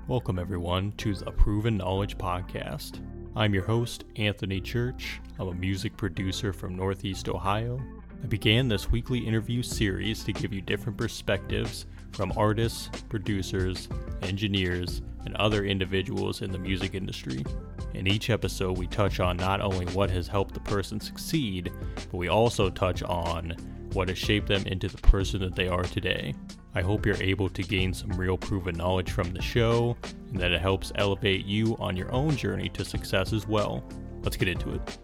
Welcome everyone to the Proven Knowledge Podcast. I'm your host, Anthony Church. I'm a music producer from Northeast Ohio. I began this weekly interview series to give you different perspectives from artists, producers, engineers, and other individuals in the music industry. In each episode, we touch on not only what has helped the person succeed, but we also touch on what has shaped them into the person that they are today. I hope you're able to gain some real proven knowledge from the show, and that it helps elevate you on your own journey to success as well. Let's get into it. What's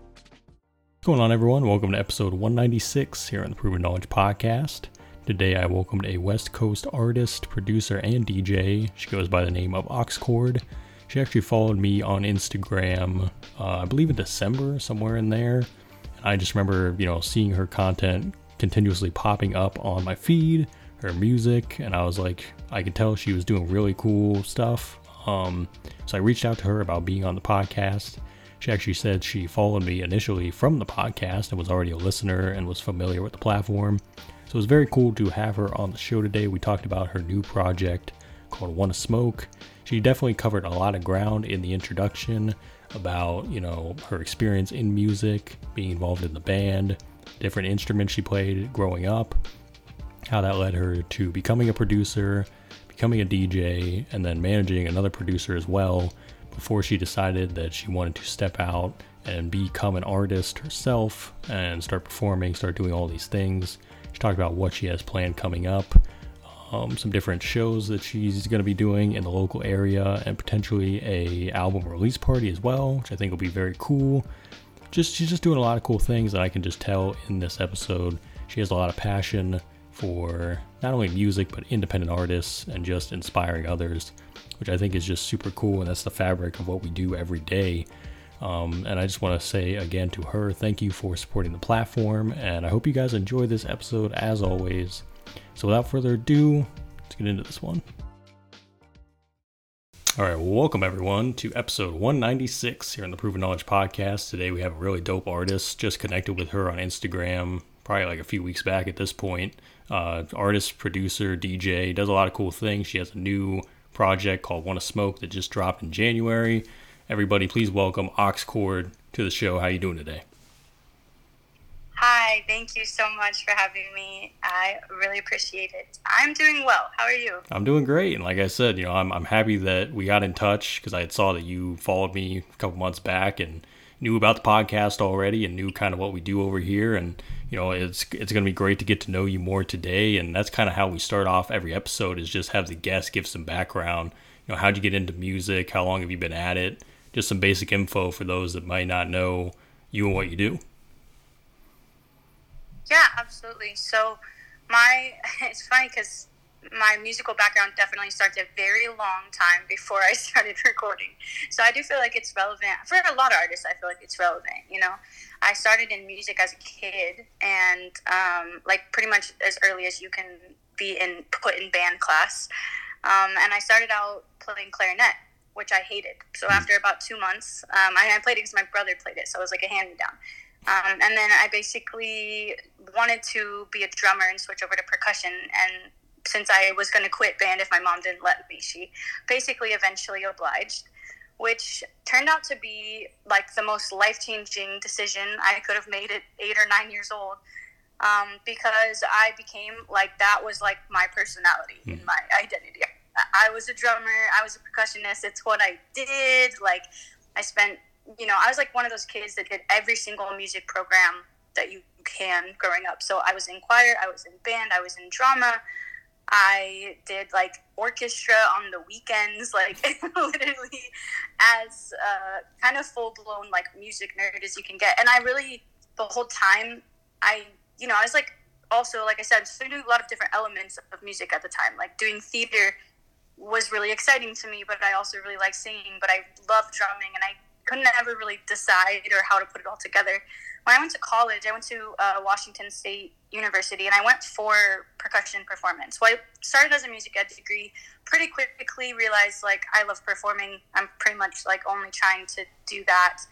going on, everyone? Welcome to episode 196 here on the Proven Knowledge Podcast. Today I welcomed a West Coast artist, producer, and DJ. She goes by the name of Oxcord. She actually followed me on Instagram, I believe in December, somewhere in there. And I just remember, seeing her content continuously popping up on my feed, her music, and I was like, I could tell she was doing really cool stuff. So I reached out to her about being on the podcast. She actually said she followed me initially from the podcast and was already a listener and was familiar with the platform. So it was very cool to have her on the show today. We talked about her new project called Wanna Smoke. She definitely covered a lot of ground in the introduction about, her experience in music, being involved in the band, different instruments she played growing up, how that led her to becoming a producer, becoming a DJ, and then managing another producer as well before she decided that she wanted to step out and become an artist herself and start performing, start doing all these things. She talked about what she has planned coming up, some different shows that she's going to be doing in the local area, and potentially a album release party as well, which I think will be very cool. She's just doing a lot of cool things that I can just tell in this episode. She has a lot of passion for not only music, but independent artists and just inspiring others, which I think is just super cool. And that's the fabric of what we do every day. And I just want to say again to her, thank you for supporting the platform. And I hope you guys enjoy this episode as always. So without further ado, let's get into this one. All right, well, welcome everyone to episode 196 here on the Proven Knowledge Podcast. Today we have a really dope artist. Just connected with her on Instagram, probably like a few weeks back at this point. Artist, producer, DJ, does a lot of cool things. She has a new project called Wanna Smoke that just dropped in January. Everybody, please welcome Oxcord to the show. How you doing today? Hi, thank you so much for having me. I really appreciate it. I'm doing well. How are you? I'm doing great. And like I said, I'm happy that we got in touch because I had saw that you followed me a couple months back and knew about the podcast already and knew kind of what we do over here. And, it's going to be great to get to know you more today. And that's kind of how we start off every episode, is just have the guest give some background. How'd you get into music? How long have you been at it? Just some basic info for those that might not know you and what you do. Yeah, absolutely. So it's funny because my musical background definitely starts a very long time before I started recording. So I do feel like it's relevant. For a lot of artists, I feel like it's relevant, I started in music as a kid, and pretty much as early as you can be put in band class. And I started out playing clarinet, which I hated. So after about 2 months, I played it because my brother played it, so it was like a hand-me-down. And then I basically wanted to be a drummer and switch over to percussion. And since I was going to quit band if my mom didn't let me, she basically eventually obliged, which turned out to be like the most life-changing decision I could have made at 8 or 9 years old. Because I became that was like my personality and my identity. I was a drummer. I was a percussionist. It's what I did. I spent, I was like one of those kids that did every single music program that you can growing up. So I was in choir, I was in band, I was in drama. I did orchestra on the weekends, literally as kind of full-blown music nerd as you can get. And I really, the whole time, I was also, like I said, so I knew a lot of different elements of music at the time. Doing theater was really exciting to me, but I also really liked singing, but I loved drumming, and I couldn't ever really decide or how to put it all together. When I went to college, I went to Washington State University, and I went for percussion performance. So I started as a music ed degree, pretty quickly realized I love performing. I'm pretty much only trying to do that.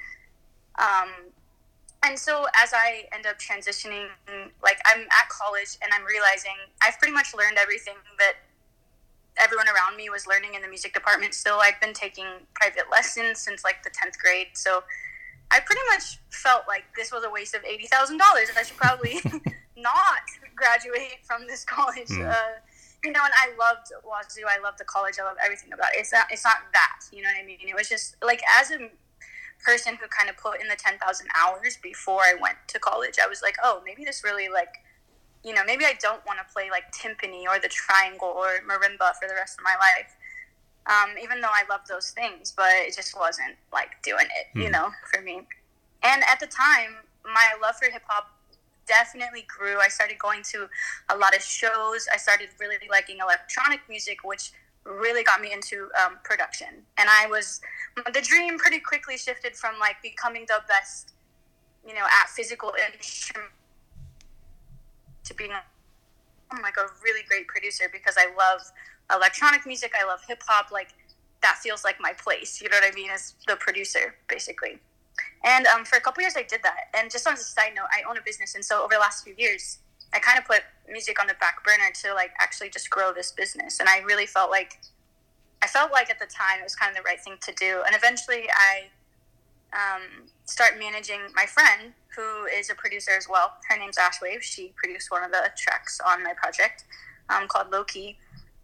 And so as I end up transitioning, I'm at college and I'm realizing I've pretty much learned everything that everyone around me was learning in the music department still. I'd been taking private lessons since like the 10th grade. So I pretty much felt like this was a waste of $80,000. I should probably not graduate from this college. And I loved Wazoo. I loved the college. I loved everything about it. It's not that, you know what I mean? It was just like, as a person who kind of put in the 10,000 hours before I went to college, I was like, oh, maybe this really like, maybe I don't want to play like timpani or the triangle or marimba for the rest of my life. Even though I love those things, but it just wasn't like doing it, for me. And at the time, my love for hip hop definitely grew. I started going to a lot of shows. I started really liking electronic music, which really got me into production. And the dream pretty quickly shifted from like becoming the best, at physical instrument to being like a really great producer, because I love electronic music. I love hip hop. Like, that feels like my place, you know what I mean, as the producer, basically. And for a couple years I did that. And just on a side note, I own a business, and so over the last few years I kind of put music on the back burner to like actually just grow this business. And I really felt like at the time it was kind of the right thing to do. And eventually I start managing my friend, who is a producer as well. Her name's Ashwave. She produced one of the tracks on my project called Low Key.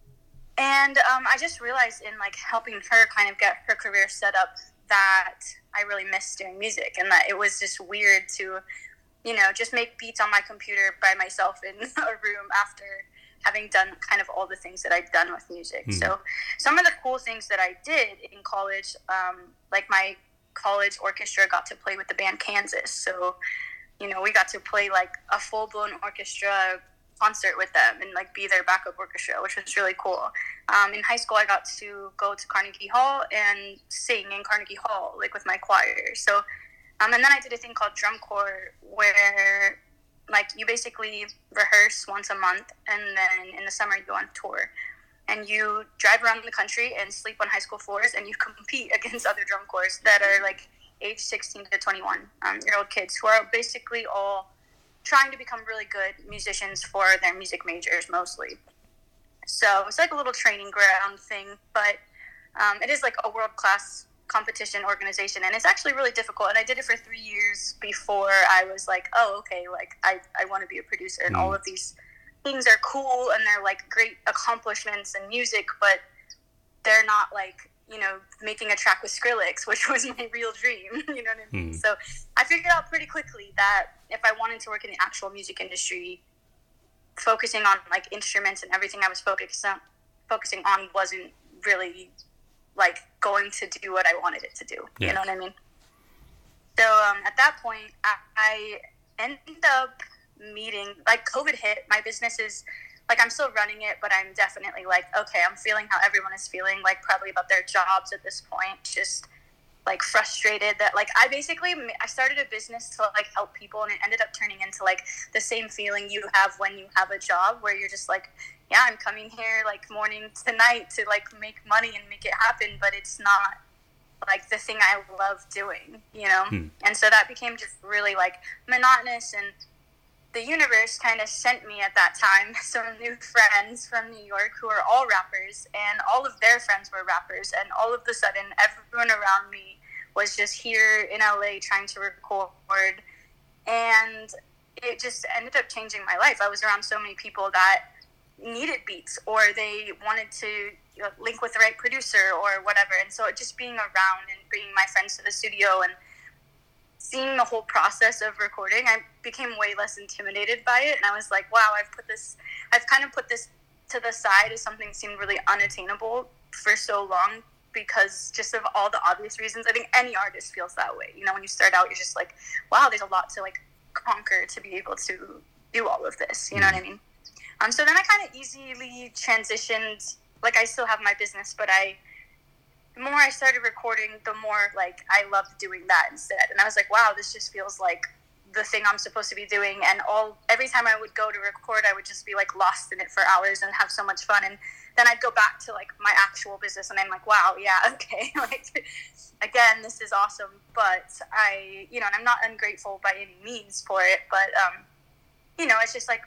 And I just realized in like helping her kind of get her career set up that I really missed doing music, and that it was just weird to, just make beats on my computer by myself in a room after having done kind of all the things that I'd done with music. So some of the cool things that I did in college, like my college orchestra got to play with the band Kansas. So, we got to play like a full-blown orchestra concert with them and like be their backup orchestra, which was really cool. In high school, I got to go to Carnegie Hall and sing in Carnegie Hall, like with my choir. So, and then I did a thing called drum corps, where like you basically rehearse once a month, and then in the summer you go on tour, and you drive around the country and sleep on high school floors, and you compete against other drum corps that are like age 16 to 21 year old kids who are basically all trying to become really good musicians for their music majors mostly. So it's like a little training ground thing, but it is like a world-class competition organization, and it's actually really difficult. And I did it for 3 years before I was like, oh, okay, like I want to be a producer, and all of these things are cool, and they're like great accomplishments in music, but they're not like, making a track with Skrillex, which was my real dream, you know what I mean? So I figured out pretty quickly that if I wanted to work in the actual music industry, focusing on like instruments and everything I was focusing on wasn't really like going to do what I wanted it to do. You know what I mean? So at that point, I ended up meeting, like COVID hit, my business is, like, I'm still running it, but I'm definitely like, okay, I'm feeling how everyone is feeling, like probably about their jobs at this point, just like frustrated that like I started a business to like help people, and it ended up turning into like the same feeling you have when you have a job, where you're just like, yeah, I'm coming here like morning to night to like make money and make it happen, but it's not like the thing I love doing, And so that became just really like monotonous, and the universe kind of sent me at that time some new friends from New York who are all rappers, and all of their friends were rappers, and all of a sudden everyone around me was just here in LA trying to record, and it just ended up changing my life. I was around so many people that needed beats, or they wanted to link with the right producer or whatever, and so just being around and bringing my friends to the studio and seeing the whole process of recording, I became way less intimidated by it. And I was like, wow, I've kind of put this to the side as something that seemed really unattainable for so long, because just of all the obvious reasons. I think any artist feels that way. When you start out, you're just like, wow, there's a lot to like conquer to be able to do all of this. You know what I mean? So then I kind of easily transitioned. Like, I still have my business, but the more I started recording, the more like I loved doing that instead. And I was like, wow, this just feels like the thing I'm supposed to be doing. And every time I would go to record, I would just be like lost in it for hours and have so much fun. And then I'd go back to like my actual business, and I'm like, wow, yeah, okay. Like, again, this is awesome. But and I'm not ungrateful by any means for it. But, it's just like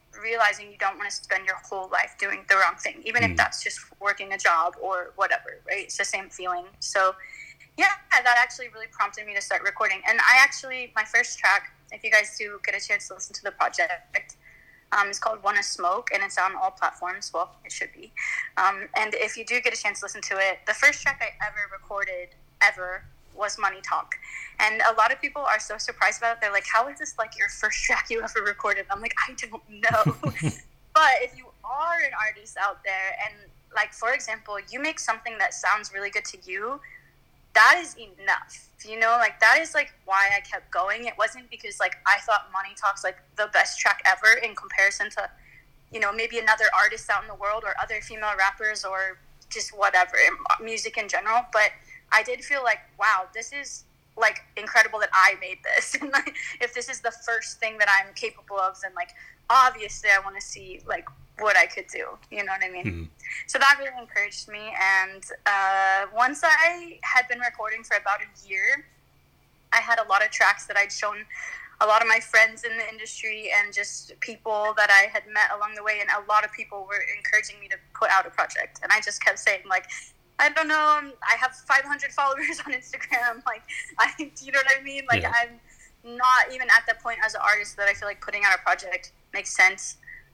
realizing you don't want to spend your whole life doing the wrong thing, even if that's just working a job or whatever, right? It's the same feeling. So yeah, that actually really prompted me to start recording. And my first track, if you guys do get a chance to listen to the project, it's called Wanna Smoke, and it's on all platforms. Well, it should be. And if you do get a chance to listen to it, the first track I ever recorded, was Money Talk. And a lot of people are so surprised about it. They're like, how is this like your first track you ever recorded? I'm like, I don't know. But if you are an artist out there, and like, for example, you make something that sounds really good to you, that is enough. You know, like, that is like why I kept going. It wasn't because like I thought Money Talk's like the best track ever in comparison to, you know, maybe another artist out in the world or other female rappers or just whatever, music in general. But I did feel like, wow, this is like incredible that I made this. And like, if this is the first thing that I'm capable of, then like obviously I want to see like what I could do. You know what I mean? Mm-hmm. So that really encouraged me. And once I had been recording for about a year, I had a lot of tracks that I'd shown a lot of my friends in the industry and just people that I had met along the way. And a lot of people were encouraging me to put out a project. And I just kept saying like, I don't know, I have 500 followers on Instagram. Like, you know what I mean? Like, yeah. I'm not even at the point as an artist that I feel like putting out a project makes sense.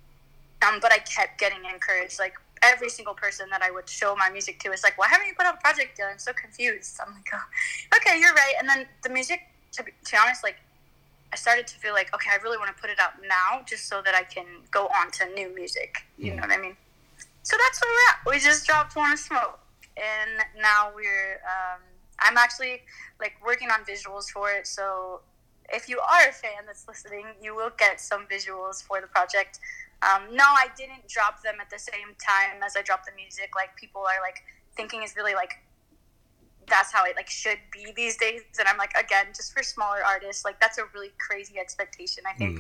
But I kept getting encouraged. Like, every single person that I would show my music to is like, why haven't you put out a project yet? I'm so confused. I'm like, oh, okay, you're right. And then the music, to be honest, like, I started to feel like, okay, I really want to put it out now just so that I can go on to new music. You know what I mean? So that's where we're at. We just dropped Wanna Smoke. And now I'm actually like working on visuals for it. So if you are a fan that's listening, you will get some visuals for the project. No, I didn't drop them at the same time as I dropped the music. Like, people are like thinking is really like, that's how it like should be these days. And I'm like, again, just for smaller artists, like that's a really crazy expectation, I think.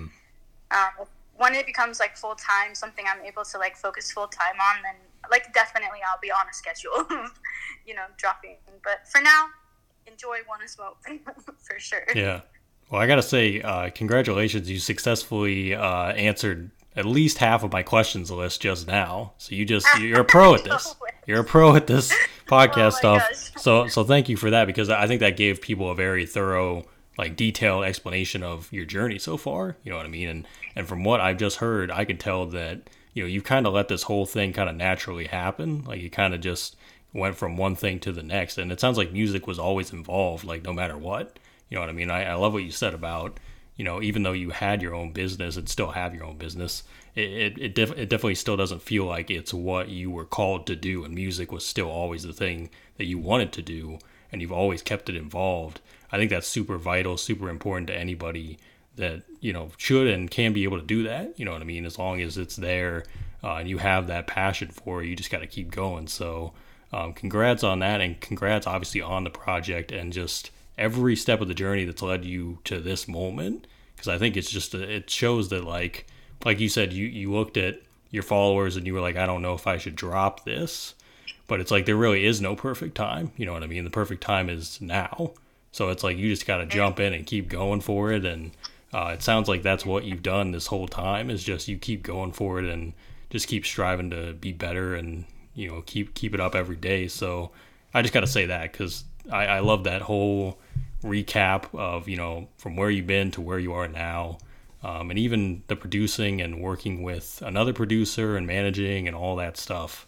When it becomes like full time, something I'm able to like focus full time on, then like definitely I'll be on a schedule of, you know, dropping. But for now, enjoy Wanna Smoke for sure. Yeah. Well, I gotta say, congratulations. You successfully answered at least half of my questions list just now. So you're a pro at this. You're a pro at this podcast stuff. Gosh. So thank you for that, because I think that gave people a very thorough, like, detailed explanation of your journey so far. You know what I mean? And from what I've just heard, I could tell that, you know, you've kind of let this whole thing kind of naturally happen. Like, you kind of just went from one thing to the next. And it sounds like music was always involved, like, no matter what. You know what I mean? I love what you said about, you know, even though you had your own business and still have your own business, it definitely still doesn't feel like it's what you were called to do. And music was still always the thing that you wanted to do, and you've always kept it involved. I think that's super vital, super important to anybody that, you know, should and can be able to do that. You know what I mean? As long as it's there and you have that passion for it, you just got to keep going. So congrats on that, and congrats obviously on the project and just every step of the journey that's led you to this moment. Because I think it's just, it shows that like you said, you looked at your followers and you were like, I don't know if I should drop this. But it's like there really is no perfect time. You know what I mean? The perfect time is now. So it's like you just got to jump in and keep going for it. And it sounds like that's what you've done this whole time, is just you keep going for it and just keep striving to be better and, you know, keep it up every day. So I just got to say that, because I love that whole recap of, you know, from where you've been to where you are now. And even the producing and working with another producer and managing and all that stuff.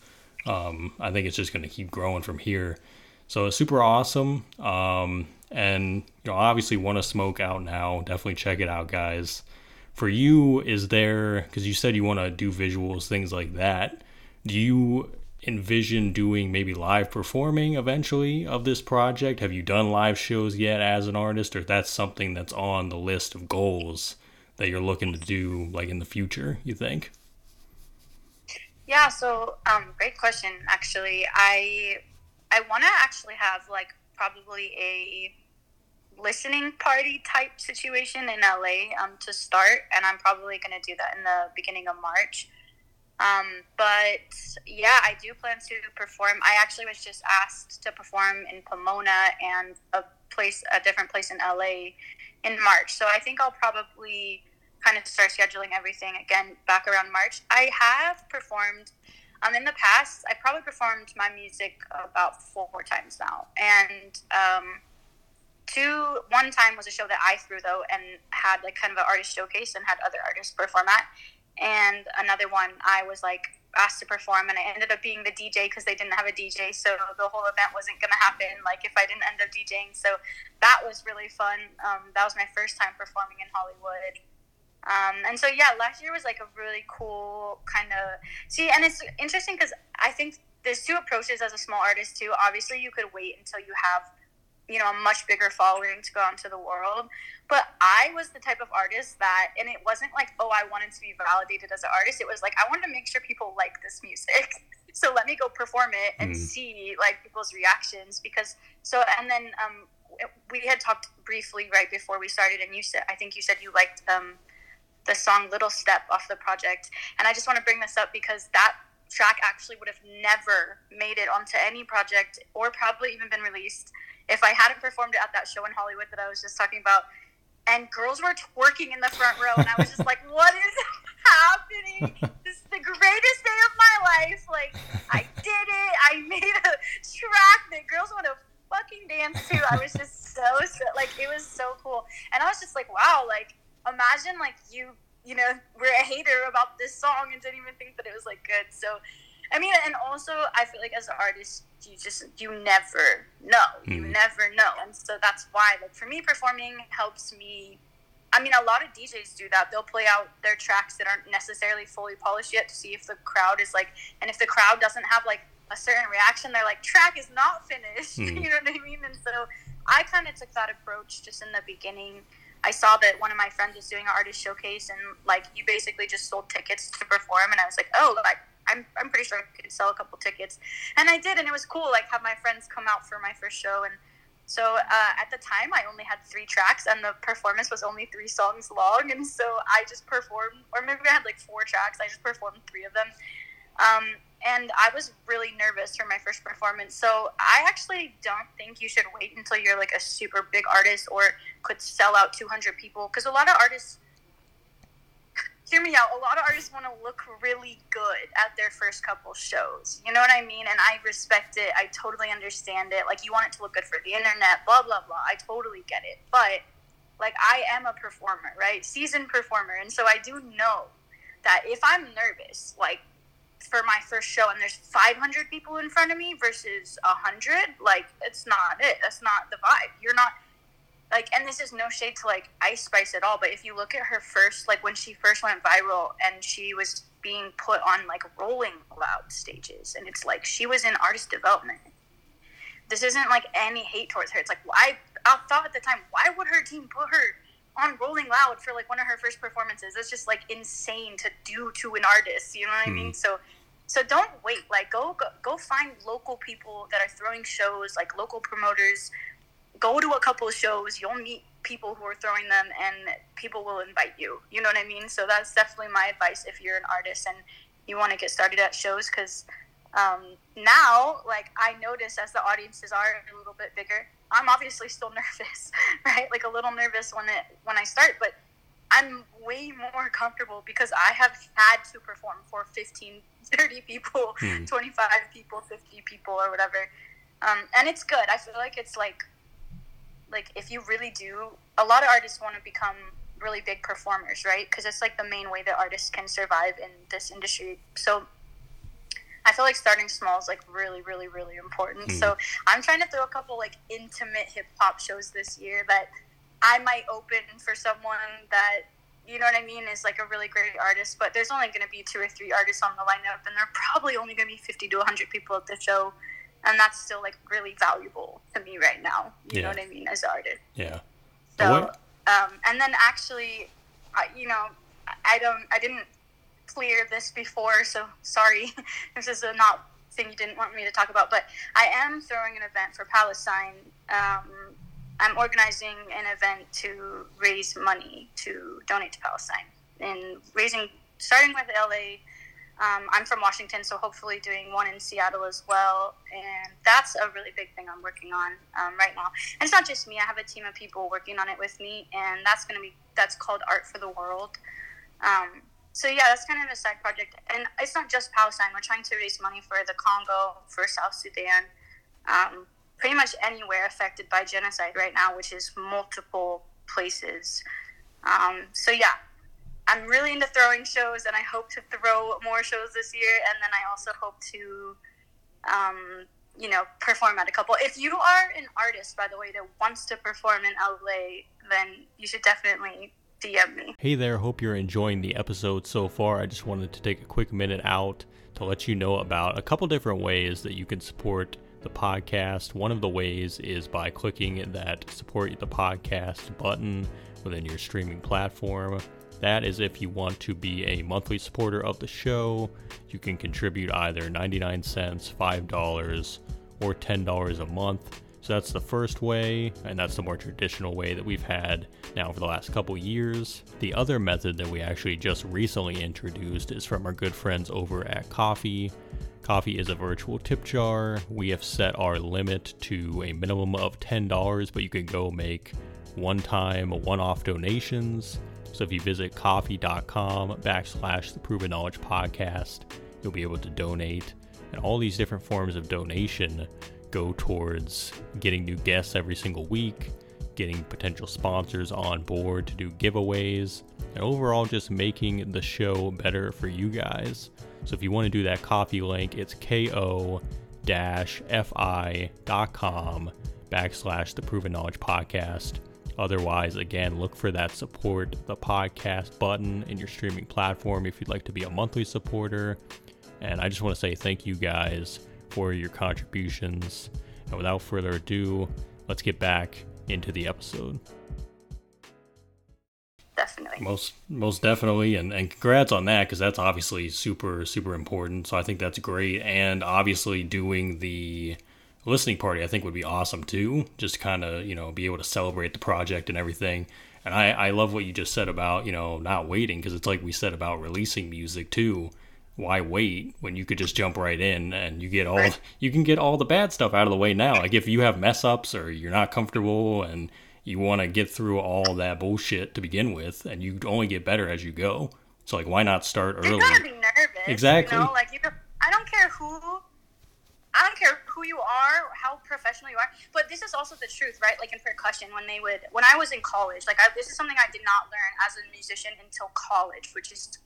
I think it's just going to keep growing from here. So it's super awesome. And, you know, obviously Wanna Smoke out now. Definitely check it out, guys. For you, is there, because you said you want to do visuals, things like that, do you envision doing maybe live performing eventually of this project? Have you done live shows yet as an artist, or that's something that's on the list of goals that you're looking to do like in the future, you think? Yeah, so great question. Actually, I want to actually have like probably a listening party type situation in LA to start, and I'm probably going to do that in the beginning of March. But yeah, I do plan to perform. I actually was just asked to perform in Pomona and a different place in LA in March. So I think I'll probably kind of start scheduling everything again back around March. I have performed in the past. I probably performed my music about 4 times now, and one time was a show that I threw though, and had like kind of an artist showcase and had other artists perform at. And another one I was like asked to perform, and I ended up being the DJ because they didn't have a DJ, so the whole event wasn't gonna happen like if I didn't end up DJing. So that was really fun. That was my first time performing in Hollywood. And so yeah, last year was like a really cool kind of and it's interesting because I think there's 2 approaches as a small artist too. Obviously you could wait until you have, you know, a much bigger following to go out into the world. But I was the type of artist that, and it wasn't like, oh, I wanted to be validated as an artist. It was like, I wanted to make sure people like this music. So let me go perform it and see like people's reactions. And then we had talked briefly right before we started, and I think you said you liked the song Little Step off the project. And I just want to bring this up because that track actually would have never made it onto any project or probably even been released if I hadn't performed it at that show in Hollywood that I was just talking about. And girls were twerking in the front row, and I was just like, what is happening? This is the greatest day of my life. Like, I did it. I made a track that girls want to fucking dance to. I was just so like, it was so cool. And I was just like, wow, like, imagine, like, you know, were a hater about this song and didn't even think that it was, like, good. So, I mean, and also, I feel like as an artist, you never know. You never know. And so that's why, like, for me, performing helps me. I mean, a lot of DJs do that. They'll play out their tracks that aren't necessarily fully polished yet to see if the crowd is, like, and if the crowd doesn't have, like, a certain reaction, they're like, track is not finished. You know what I mean? And so I kind of took that approach just in the beginning. I saw that one of my friends was doing an artist showcase, and, like, you basically just sold tickets to perform, and I was like, oh, like, I'm pretty sure I could sell a couple tickets. And I did, and it was cool, like, have my friends come out for my first show. And so at the time, I only had 3 tracks, and the performance was only 3 songs long. And so I just performed, or maybe I had, like, 4 tracks. I just performed 3 of them. And I was really nervous for my first performance. So I actually don't think you should wait until you're, like, a super big artist or could sell out 200 people. Because a lot of artists... Hear me out. A lot of artists want to look really good at their first couple shows. You know what I mean? And I respect it. I totally understand it. Like, you want it to look good for the internet, blah, blah, blah. I totally get it. But, like, I am a performer, right? Seasoned performer. And so I do know that if I'm nervous, like, for my first show and there's 500 people in front of me versus 100, like, it's not it. That's not the vibe. You're not... Like, and this is no shade to, like, Ice Spice at all, but if you look at her first, like, when she first went viral and she was being put on, like, Rolling Loud stages, and it's like, she was in artist development. This isn't, like, any hate towards her. It's like, I thought at the time, why would her team put her on Rolling Loud for, like, one of her first performances? It's just, like, insane to do to an artist, you know what I mean? So don't wait. Like, go find local people that are throwing shows, like, local promoters. Go to a couple of shows, you'll meet people who are throwing them, and people will invite you. You know what I mean? So that's definitely my advice if you're an artist and you want to get started at shows, because now, like, I notice as the audiences are a little bit bigger, I'm obviously still nervous, right? Like, a little nervous when I start, but I'm way more comfortable because I have had to perform for 15, 30 people, 25 people, 50 people, or whatever. And it's good. I feel like it's like if you really do, a lot of artists want to become really big performers, right? Because it's like the main way that artists can survive in this industry. So I feel like starting small is like really, really, really important. So I'm trying to throw a couple like intimate hip hop shows this year that I might open for someone that, you know what I mean, is like a really great artist. But there's only going to be 2 or 3 artists on the lineup, and there are probably only going to be 50 to 100 people at the show. And that's still like really valuable to me right now. You know what I mean, as an artist. Yeah. So, and then actually, you know, I didn't clear this before, so sorry. This is a not thing you didn't want me to talk about, but I am throwing an event for Palestine. I'm organizing an event to raise money to donate to Palestine, and starting with LA. I'm from Washington, so hopefully doing one in Seattle as well. And that's a really big thing I'm working on right now. And it's not just me. I have a team of people working on it with me, and that's called Art for the World. So yeah, that's kind of a side project. And it's not just Palestine. We're trying to raise money for the Congo, for South Sudan, pretty much anywhere affected by genocide right now, which is multiple places. So yeah, I'm really into throwing shows, and I hope to throw more shows this year. And then I also hope to, perform at a couple. If you are an artist, by the way, that wants to perform in LA, then you should definitely DM me. Hey there, hope you're enjoying the episode so far. I just wanted to take a quick minute out to let you know about a couple different ways that you can support the podcast. One of the ways is by clicking that support the podcast button within your streaming platform. That is if you want to be a monthly supporter of the show. You can contribute either 99 cents, $5, or $10 a month. So that's the first way, and that's the more traditional way that we've had now for the last couple years. The other method that we actually just recently introduced is from our good friends over at Ko-fi. Ko-fi is a virtual tip jar. We have set our limit to a minimum of $10, but you can go make one-time, one-off donations. So if you visit ko-fi.com/the Proven Knowledge Podcast, you'll be able to donate. And all these different forms of donation go towards getting new guests every single week, getting potential sponsors on board to do giveaways, and overall just making the show better for you guys. So if you want to do that Ko-fi link, it's ko-fi.com/the Proven Knowledge Podcast. Otherwise, again, look for that support the podcast button in your streaming platform if you'd like to be a monthly supporter. And I just want to say thank you guys for your contributions. And without further ado, let's get back into the episode. Definitely. Most definitely, and congrats on that, because that's obviously super, super important. So I think that's great. And obviously doing the listening party I think would be awesome too, just kind of, be able to celebrate the project and everything. And I love what you just said about, not waiting, because it's like we said about releasing music too. Why wait when you could just jump right in and you can get all the bad stuff out of the way now? Like if you have mess ups or you're not comfortable and you want to get through all that bullshit to begin with, and you only get better as you go. So like, why not start early? You gotta be nervous. Exactly. I don't care who you are or how professional you are, but this is also the truth, right? Like in percussion, when I was in college, this is something I did not learn as a musician until college, which is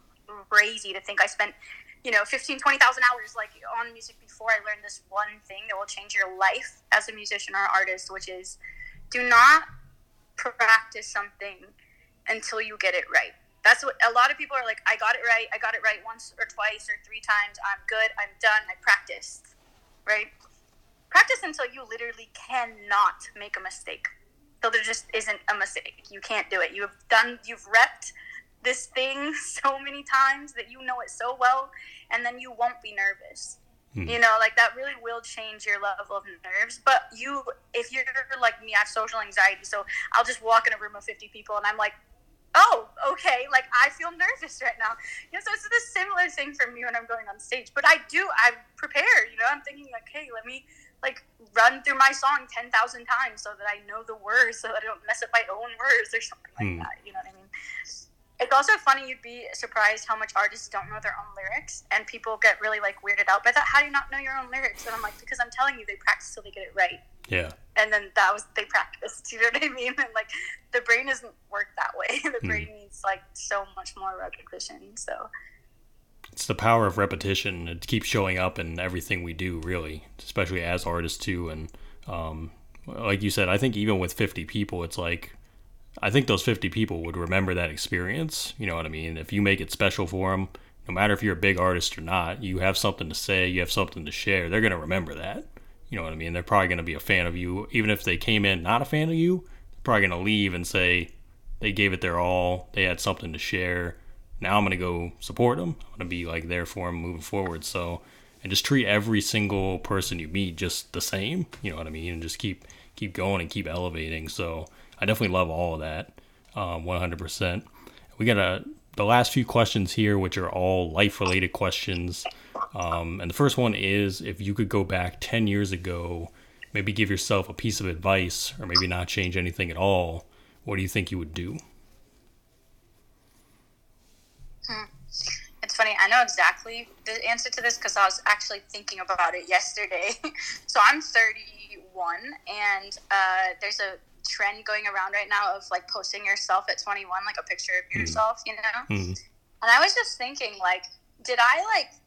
crazy to think I spent 15,000-20,000 hours on music before I learned this one thing that will change your life as a musician or artist, which is do not practice something until you get it right. That's what a lot of people are like, I got it right once or twice or 3 times, I'm good, I'm done, I practiced, right? Practice until you literally cannot make a mistake. So there just isn't a mistake. You can't do it. You've repped this thing so many times that you know it so well, and then you won't be nervous. That really will change your level of nerves. But if you're like me, I have social anxiety, so I'll just walk in a room of 50 people and I'm like, oh, okay, I feel nervous right now. So it's the similar thing for me when I'm going on stage. But I'm prepared, I'm thinking hey, let me run through my song 10,000 times so that I know the words, so that I don't mess up my own words or something like that. You know what I mean? It's also funny, you'd be surprised how much artists don't know their own lyrics, and people get really weirded out by that. How do you not know your own lyrics? And I'm like, because I'm telling you, they practice till they get it right. Yeah. And then they practiced, you know what I mean? And the brain doesn't work that way. The brain needs so much more repetition. So it's the power of repetition. It keeps showing up in everything we do, really, especially as artists too. And like you said, I think even with 50 people, it's I think those 50 people would remember that experience. You know what I mean? If you make it special for them, no matter if you're a big artist or not, you have something to say, you have something to share, they're going to remember that. You know what I mean? They're probably going to be a fan of you. Even if they came in not a fan of you, they're probably going to leave and say they gave it their all, they had something to share. Now I'm going to go support them. I'm going to be there for them moving forward. So, and just treat every single person you meet just the same. You know what I mean? And just keep going and keep elevating. So I definitely love all of that, 100%. We got to the last few questions here, which are all life-related questions. And the first one is, if you could go back 10 years ago, maybe give yourself a piece of advice, or maybe not change anything at all, what do you think you would do? It's funny, I know exactly the answer to this because I was actually thinking about it yesterday. So I'm 31, and there's a trend going around right now of like posting yourself at 21, like a picture of yourself, you know? And I was just thinking, like, did I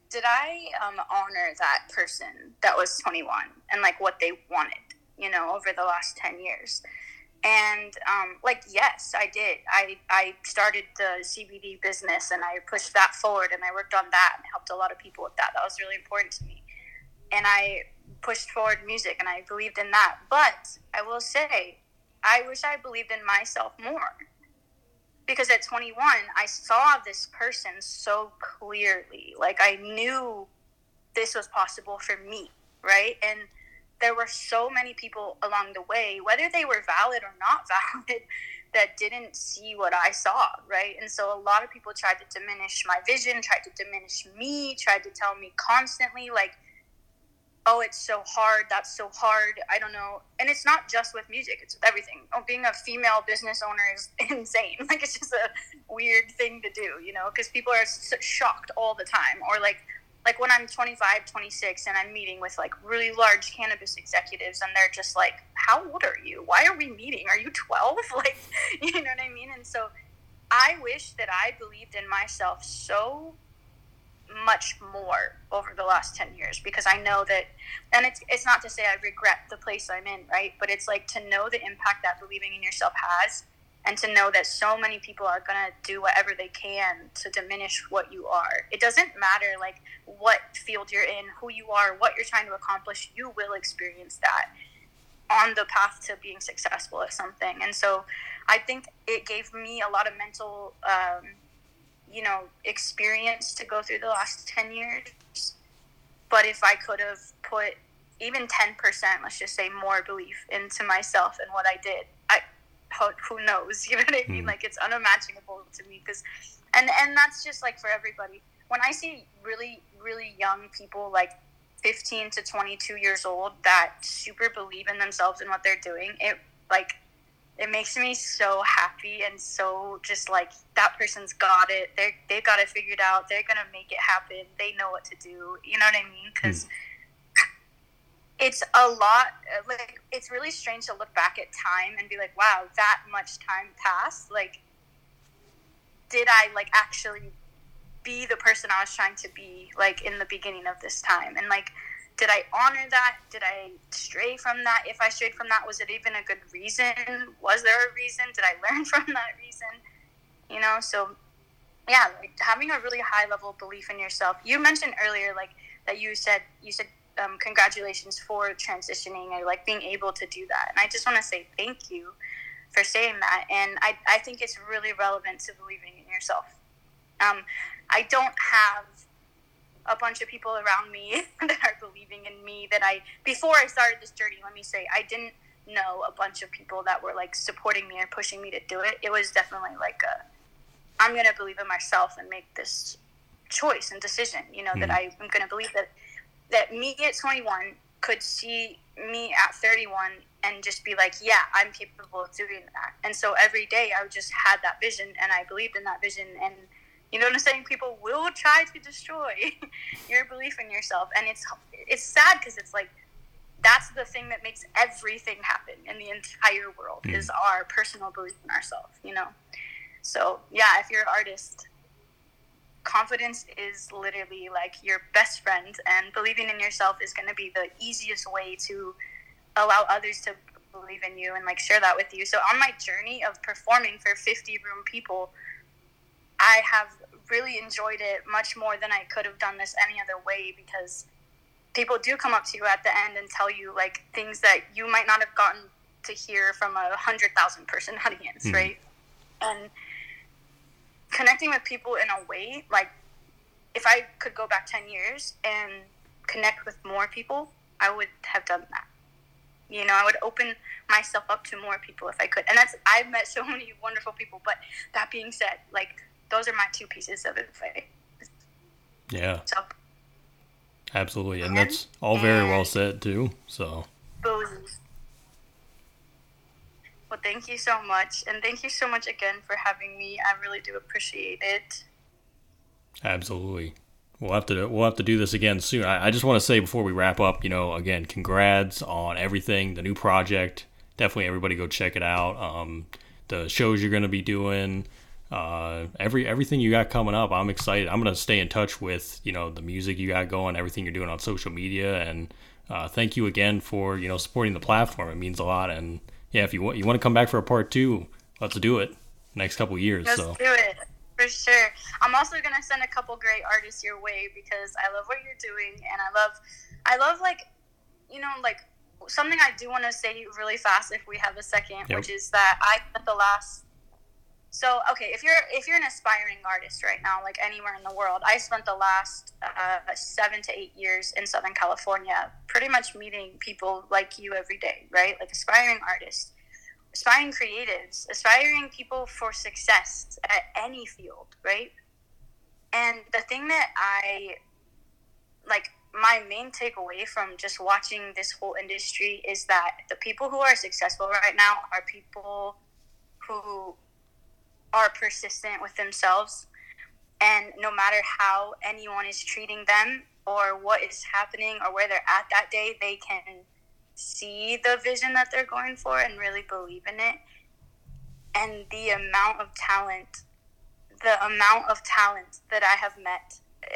honor that person that was 21 and like what they wanted, you know, over the last 10 years? And like, yes, I did. I started the CBD business, and I pushed that forward, and I worked on that and helped a lot of people with that. That was really important to me. And I pushed forward music, and I believed in that. But I will say, I wish I believed in myself more. Because at 21, I saw this person so clearly. Like, I knew this was possible for me, right? And there were so many people along the way, whether they were valid or not valid, that didn't see what I saw, right? And so a lot of people tried to diminish my vision, tried to diminish me, tried to tell me constantly, like, oh, it's so hard, that's so hard, I don't know. And it's not just with music, it's with everything. Oh, being a female business owner is insane. Like, it's just a weird thing to do, you know, because people are shocked all the time. Or like when I'm 25, 26, and I'm meeting with like really large cannabis executives, and they're just like, how old are you? Why are we meeting? Are you 12? Like, you know what I mean? And so I wish that I believed in myself so much more over the last 10 years, because I know that, and it's not to say I regret the place I'm in, right? But it's like to know the impact that believing in yourself has, and to know that so many people are going to do whatever they can to diminish what you are. It doesn't matter like what field you're in, who you are, what you're trying to accomplish, you will experience that on the path to being successful at something. And so I think it gave me a lot of mental experience to go through the last 10 years. But if I could have put even 10%, let's just say, more belief into myself and what I did, who knows? You know what I mean? Like, it's unimaginable to me, because, and that's just like for everybody. When I see really, really young people, like 15 to 22 years old, that super believe in themselves and what they're doing, it makes me so happy, and so just like, that person's got it. They've got it figured out. They're going to make it happen. They know what to do. You know what I mean? Because it's a lot, like, it's really strange to look back at time and be like, wow, that much time passed. Like, did I like actually be the person I was trying to be, like, in the beginning of this time? And like, did I honor that? Did I stray from that? If I strayed from that, was it even a good reason? Was there a reason? Did I learn from that reason? You know, so yeah, like, having a really high level of belief in yourself. You mentioned earlier, like, that you said congratulations for transitioning, or like being able to do that. And I just want to say thank you for saying that. And I think it's really relevant to believing in yourself. I don't have a bunch of people around me that are believing in me before I started this journey, let me say, I didn't know a bunch of people that were like supporting me or pushing me to do it. It was definitely like I'm going to believe in myself and make this choice and decision, you know, that I'm going to believe that me at 21 could see me at 31 and just be like, yeah, I'm capable of doing that. And so every day I just had that vision, and I believed in that vision. And you know what I'm saying? People will try to destroy your belief in yourself. And it's sad, because it's like, that's the thing that makes everything happen in the entire world is our personal belief in ourselves, you know? So yeah, if you're an artist, confidence is literally like your best friend, and believing in yourself is going to be the easiest way to allow others to believe in you and like share that with you. So on my journey of performing for 50-room people, I have really enjoyed it much more than I could have done this any other way, because people do come up to you at the end and tell you like things that you might not have gotten to hear from 100,000 person audience, right? And connecting with people in a way, like, if I could go back 10 years and connect with more people, I would have done that. You know, I would open myself up to more people if I could. And I've met so many wonderful people. But that being said, like, those are my two pieces of advice. Yeah. So, absolutely. And that's all very well said too. So. Well, thank you so much. And thank you so much again for having me. I really do appreciate it. Absolutely. We'll have to do this again soon. I just want to say before we wrap up, again, congrats on everything, the new project. Definitely everybody go check it out. The shows you're going to be doing, everything you got coming up. I'm excited. I'm going to stay in touch with, the music you got going, everything you're doing on social media. And thank you again for, supporting the platform. It means a lot. And yeah, if you want to come back for a part 2, let's do it next couple years. Let's do it. For sure. I'm also going to send a couple great artists your way because I love what you're doing. And I love like, something I do want to say really fast if we have a second, which is that I spent the last, if you're an aspiring artist right now, like anywhere in the world, I spent the last 7 to 8 years in Southern California, pretty much meeting people like you every day, right? Like aspiring artists, aspiring creatives, aspiring people for success at any field, right? And the thing that my main takeaway from just watching this whole industry is that the people who are successful right now are people who are persistent with themselves, and no matter how anyone is treating them or what is happening or where they're at that day, they can see the vision that they're going for and really believe in it. And the amount of talent that I have met,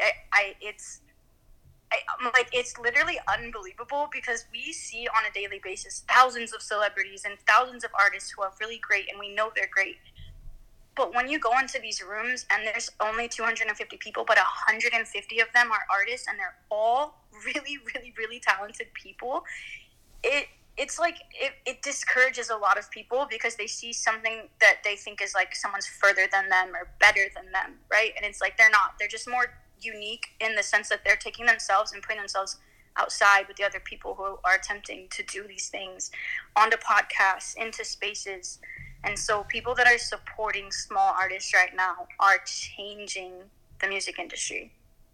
it's literally unbelievable because we see on a daily basis thousands of celebrities and thousands of artists who are really great, and we know they're great. But when you go into these rooms and there's only 250 people, but 150 of them are artists, and they're all really, really, really talented people, it's like it discourages a lot of people because they see something that they think is like someone's further than them or better than them, right? And it's like they're not. They're just more unique in the sense that they're taking themselves and putting themselves outside with the other people who are attempting to do these things onto podcasts, into spaces. And so people that are supporting small artists right now are changing the music industry.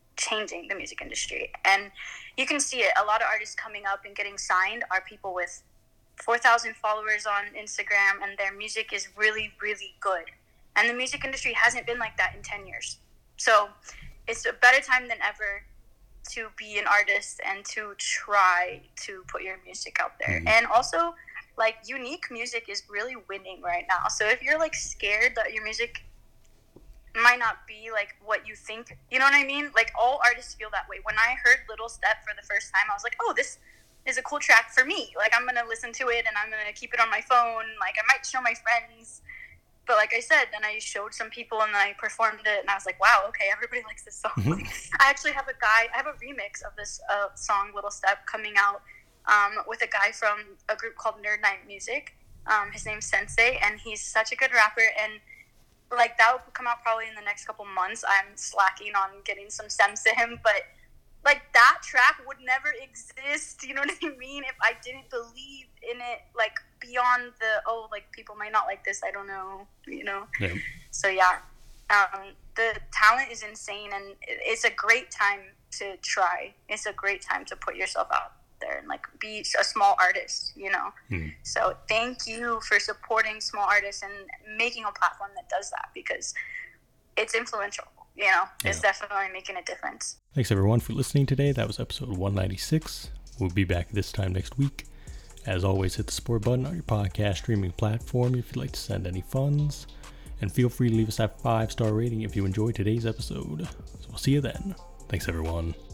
And you can see it. A lot of artists coming up and getting signed are people with 4,000 followers on Instagram, and their music is really, really good. And the music industry hasn't been like that in 10 years. So it's a better time than ever to be an artist and to try to put your music out there. Mm-hmm. And also, like, unique music is really winning right now. So if you're, like, scared that your music might not be, like, what you think, you know what I mean? Like, all artists feel that way. When I heard Little Step for the first time, I was like, oh, this is a cool track for me. Like, I'm going to listen to it, and I'm going to keep it on my phone. Like, I might show my friends. But like I said, then I showed some people, and then I performed it, and I was like, wow, okay, everybody likes this song. Mm-hmm. I actually have I have a remix of this song, Little Step, coming out with a guy from a group called Nerd Night Music. His name's Sensei, and he's such a good rapper, and like that will come out probably in the next couple months. I'm slacking on getting some stems to him, but like that track would never exist, you know what I mean, if I didn't believe in it, like beyond like people might not like this, I don't know, you know. Yeah. So yeah, the talent is insane, and it's a great time to try. It's a great time to put yourself out there and like be a small artist, you know. So thank you for supporting small artists and making a platform that does that, because it's influential, you know. It's definitely making a difference. Thanks everyone for listening today. That was episode 196. We'll be back this time next week. As always, hit the support button on your podcast streaming platform if you'd like to send any funds, and feel free to leave us that 5-star rating if you enjoyed today's episode. So we'll see you then. Thanks everyone.